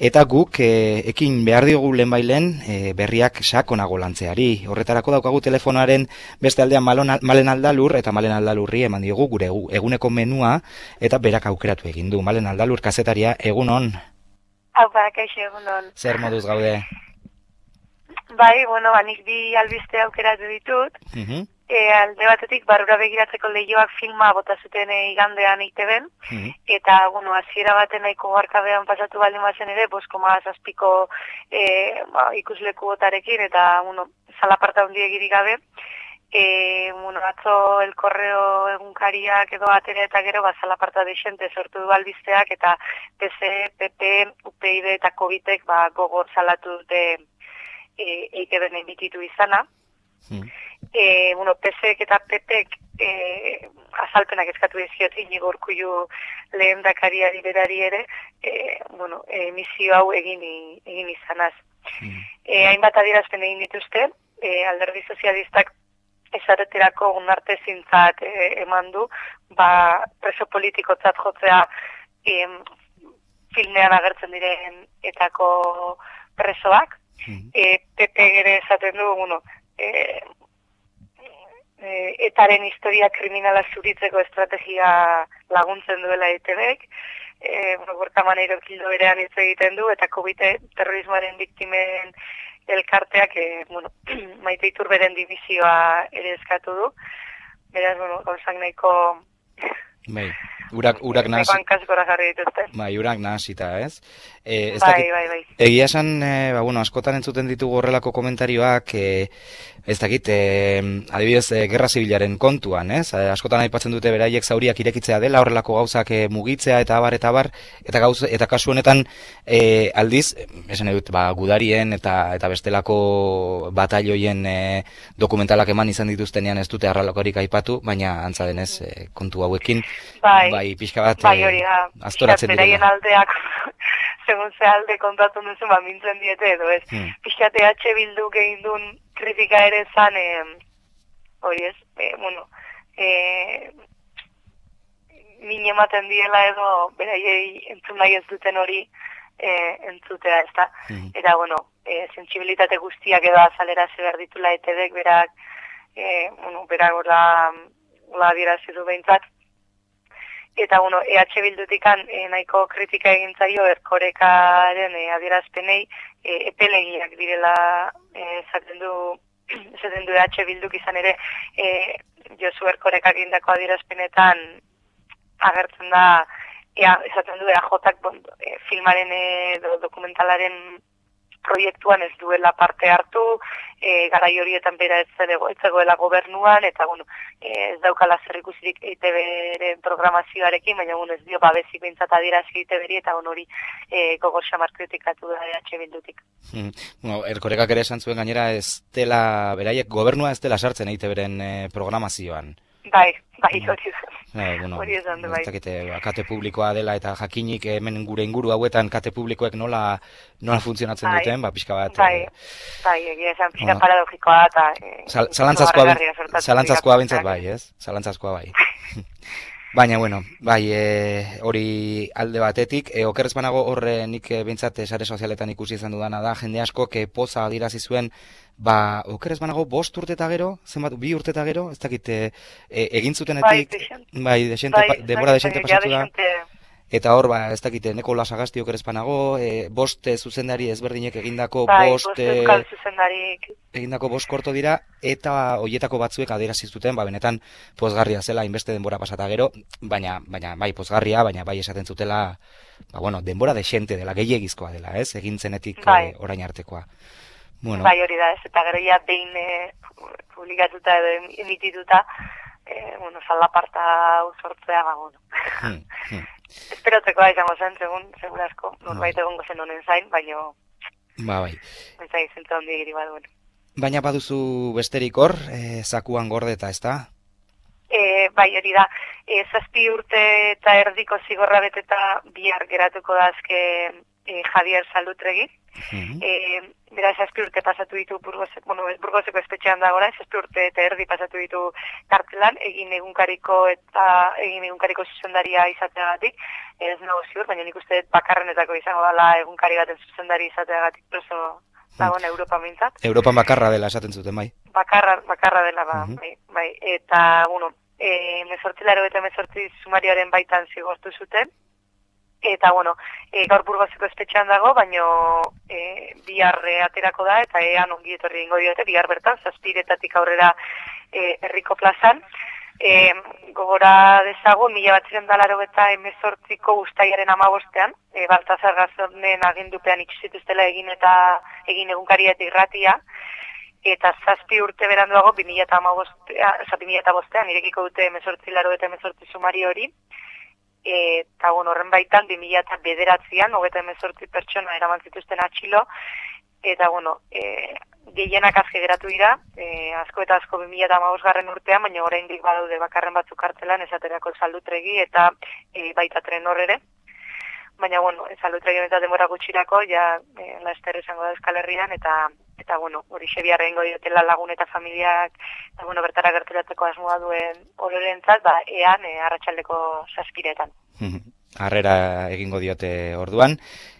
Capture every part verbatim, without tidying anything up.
eta guk e, ekin behar diogu lehenbailen e, berriak sakonago lantzeari. Horretarako daukagu telefonaren beste aldean Malen Aldalur, eta Malen Aldalurri eman diogu gure eguneko menua, eta berak aukeratu egin du. Malen Aldalur, kazetaria, egunon? Hau, kaixo, egunon. Zer moduz gaude? Bai, bueno, banik bi albiste aukeratu ditut. Uh-huh. E, alde batetik, barrura begiratzeko lehioak filma bota zuten igandean eiteben, uh-huh. eta, bueno, hasiera baten nahiko garkabean pasatu baldin bazen ere, boskoma zazpiko e, ba, ikusleku botarekin, eta, bueno, zalaparta hundi egirik gabe. E, bueno, atzo el correo egunkariak edo atera eta gero, ba, zalaparta desente sortu du albisteak, eta P S, P P, U P I D eta COVIDek, ba, gogor salatu dute e, eiteben emititu izana. Hmm. E, bueno, P S ek eta P Pek e, azalpenak eskatu dizkiot Inigo Urkullu lehendakariari berari ere, e, bueno, emisio hau egin, egin izanaz. Hmm. E, hainbat adierazpen egin dituzte, e, Alderdi Sozialistak esareterako onartezintzat e, eman du, ba, preso politikotzat jotzea e, filmean agertzen diren etako presoak. Hmm. E, P P ere esaten du, bueno, E, e, etaren historia kriminala zuritzeko estrategia laguntzen duela E T Bek, e, Gorka Maneiro kildo berean hitz egiten du, eta COVID terrorismoaren biktimen elkarteak, e, bueno, Maite Iturberen dimisioa ere eskatu du, beraz, bueno, gauzak nahiko... Bai, urak, urak nahaz... Bai, urak nahazita, ez? E, ez bai, dakit, bai, bai. Egia esan, e, ba, bueno, askotan entzuten ditugu horrelako komentarioak, e, ez dakit, e, adibidez, e, gerra zibilaren kontuan, ez? E, askotan aipatzen dute beraiek zauriak irekitzea dela, horrelako gauzak e, mugitzea, eta abar, eta abar, eta, gauz, eta kasu honetan, e, aldiz, esan edut, ba, gudarien eta eta bestelako batalloien e, dokumentalak eman izan dituztenean ez dute harralakorik aipatu, baina antza denez, e, kontu hauekin, bai, bai pixka bat, bai, hori da, astoratzen direla. Beraien aldeak, segun ze alde kontatu duzu, ba, mintzen diete edo, ez? Hmm. Pixkate H Bildu egin duen kritika ere zan, eh, hori ez, eh, bueno, eh, min ematen diela edo, beraiei entzun nahi ez duten hori eh, entzutea, ez da? Hmm. Eta, bueno, eh, sentsibilitate guztiak edo azalera behar ditula E T Bek, berak, eh, bueno, berak hola, hola dirazi du behintzat. Eta, bueno, E H Bildutikan e, nahiko kritika egin zaio Erkorekaren e, adierazpenei e, epelegiak direla esaten du, esaten du E H Bilduk izan ere e, Josu Erkorekak egindako adierazpenetan agertzen da, ea, esaten du E A Jak bon, e, filmaren edo dokumentalaren proiektuan ez duela parte hartu, e, garai horietan bera ez zegoela gobernuan, eta bueno, ez daukala zerrikusirik E T Bren programazioarekin, baina bueno, ez dio babesik behintzat adierazi E T Beri, eta bueno, hori e, gogor xamar kritikatu da E H Bildutik. Hmm. Bueno, Erkorekak ere esan zuen gainera ez dela, beraiek gobernua ez dela sartzen E T Bren e, programazioan. Bai, bai, hori da. Eh, bueno, hori esan du, bai. Kate publikoa dela eta jakinik hemen gure inguru hauetan kate publikoek nola nola funtzionatzen bai, duten, ba, pixka bat... Bai, eh, bai, egia esan pixka bueno, paradogikoa eta... Eh, Zalantzazkoa bintzat bai, ez? Zalantzazkoa bai. Baina, bueno, bai, e, hori alde batetik, e, okerrez banago horre nik e, bintzat sare sozialetan ikusi izan dudana da, jende asko, ke poza adirazi zuen, ba, okerrez banago bost urte eta gero, zenbat, bi urte eta gero, ez dakit, e, e, egin zutenetik, bai, desente, bai, denbora desente pasatu da, eta hor, ba, ez dakit, neko lasagasti okerrez banago, e, bost e, zuzendari ezberdinek egindako bai, bost... Bai, bost egindako bost korto dira, eta hoietako batzuek adierazi zuten, ba, benetan pozgarria zela, inbeste denbora pasata gero, baina, baina, bai, pozgarria, baina, bai, esaten zutela, ba, bueno, denbora desente dela, gehiegizkoa dela, ez, egintzenetik bai. e, orain artekoa. Bueno. Bai, hori da, ez, eta gero ja behin e, publikatuta edo emitituta, e, bueno, zalaparta usortzea, ba, bueno. Hmm, hmm. Esperotzekoa izango zen, segun, segun asko, norbait egongo zen honen zain, baina... Ba, bai. Baina izentza hondi egiri bat, bueno. Baina baduzu besterik hor, e, zakuan gordeta, ez da? E, bai, hori da, e, zazpi urte eta erdiko zigorra beteta bihar geratuko da azke e, Javier Salutregi. Uh-huh. e, bera, zazpi urte pasatu ditu Burgoseko, bueno, Burgoseko espetxean dagoela, zazpi urte eta erdi pasatu ditu kartzelan, egin egunkariko eta egin egunkariko zuzendaria izateagatik, ez nago ziur, baina nik uste bakarrenetako izango dela egunkari baten zuzendari izateagatik preso dagoen Europa mintzat. Europan bakarra dela esaten zuten, bai? Bakarra, bakarra dela, ba, uh-huh. bai, bai, eta, bueno, e, mezortzi laro eta mezortzi sumarioaren baitan zigortu zuten, eta, bueno, e, gaur Burgoseko espetxean dago, baino e, bihar e, aterako da, eta ean ongi etorri ingo diote, bihar bertan, zazpiretatik aurrera e, herriko plazan. E, gogora dezago, mila bat ziren dalaro eta emezortziko ustaiaren amabostean, e, Baltazar Gazonen agindupean ikusituztela egin eta egin egunkaria eta irratia, eta zazpi urte beranduago, bi mila eta bostean, irekiko dute emezortzi laro eta emezortzi sumari hori, eta bueno, horren baitan, bi mila eta bederatzean, hogeta emezortzi pertsona eraman zituzten atxilo, eta bueno, e, gehienak azke geratu dira, e, asko eta asko bi mila eta hamabosgarren urtean, baina oraindik badaude bakarren batzuk kartzelan, esaterako Saldutregi eta e, baita Trenor ere. Baina, bueno, Saldutregi eta denbora gutxirako, ja, e, laster esango da Euskal Herrian, eta, eta bueno, hori xebiarra ingo diotela lagun eta familiak, eta, bueno, bertara gerturatzeko asmoa duen ororentzat, ba, ean, e, arratsaldeko zazpiretan. Harrera egingo diote orduan.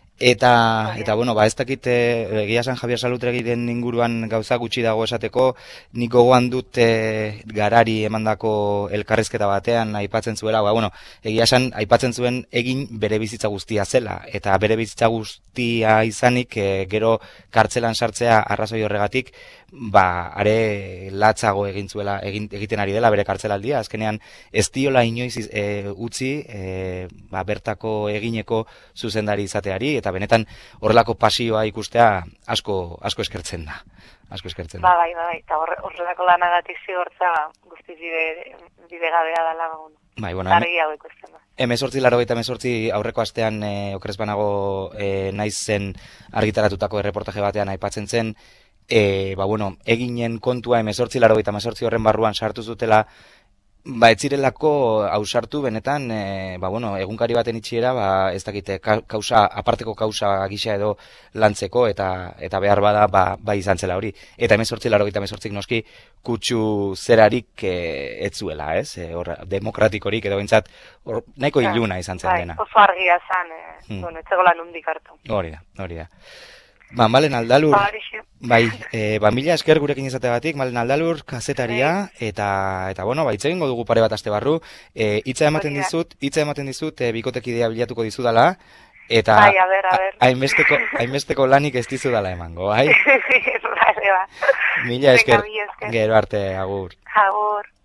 Eta, eta bueno, ba, ez dakit egia San Javier Salutregiren inguruan gauza gutxi dago esateko, nik gogoan dut e, garari emandako elkarrizketa batean aipatzen zuela, ba, bueno, egia San aipatzen zuen egin bere bizitza guztia zela, eta bere bizitza guztia izanik e, gero kartzelan sartzea arrazoi horregatik, ba, are latzago egin zuela, egin, egiten ari dela bere kartzelaldia, azkenean ez diola inoiz e, utzi, e, ba, bertako egineko zuzendari izateari, eta benetan horrelako pasioa ikustea asko asko eskertzen da. Asko eskertzen da. Ba, bai, bai, eta horrelako lanagatik zigortza guztiz bide, bide gabea dela. Bai, bueno, argiago ikusten da. Hemezortzi laro eta hemezortzi aurreko astean e, okerez banago e, naiz zen argitaratutako erreportaje batean aipatzen zen, e, ba, bueno, eginen kontua hemezortzi laro eta hemezortzi horren barruan sartu zutela, ba, etzirelako ausartu benetan, e, ba, bueno, egunkari baten itxiera, ba, ez dakite, kausa, aparteko kausa gisa edo lantzeko, eta eta behar bada, ba, ba izan zela hori. Eta hemezortzi laro eta hemezortzik noski, kutsu zerarik e, etzuela, ez? E, or, demokratikorik edo bintzat, or, nahiko iluna izan zen dena. Bai, oso argia zan, e, hmm. bueno, etzegola nundik hartu. Hori da, hori da. Ba, Malen Aldalur, bai, e, ba, mila esker gurekin izateagatik, Malen Aldalur, kazetaria, eta, eta bueno, ba, itxegin dugu pare bat aste barru, e, hitza ematen dizut, hitza ematen dizut, e, bikotekidea bilatuko dizudala, eta bai, a ber, a ber. hainbesteko, hainbesteko lanik ez dizudala emango, bai? Vale, ba. Mila esker, gero arte, agur. Agur.